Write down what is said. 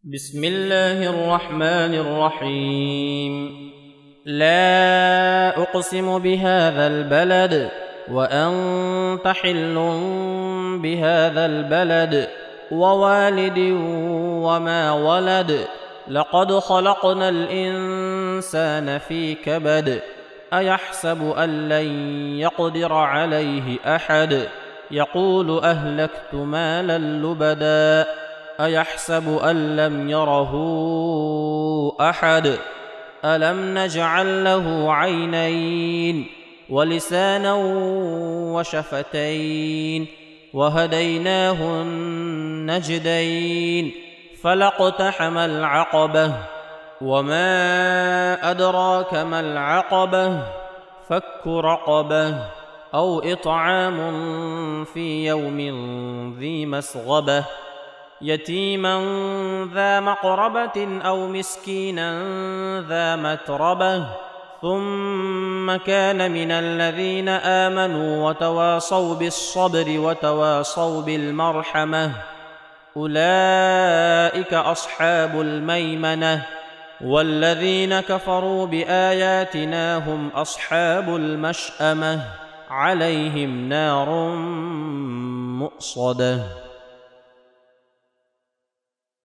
بسم الله الرحمن الرحيم. لا أقسم بهذا البلد وأنت حل بهذا البلد ووالد وما ولد. لقد خلقنا الإنسان في كبد. أيحسب أن لن يقدر عليه أحد. يقول أهلكت مالا لبدا. أيحسب أن لم يره أحد. ألم نجعل له عينين ولسانا وشفتين وهديناه النجدين فلاقتحم العقبة وما أدراك ما العقبة فك رقبة أو إطعام في يوم ذي مسغبة يتيما ذا مقربة أو مسكينا ذا متربة ثم كان من الذين آمنوا وتواصوا بالصبر وتواصوا بالمرحمة أولئك أصحاب الميمنة. والذين كفروا بآياتنا هم أصحاب المشأمة عليهم نار مؤصدة.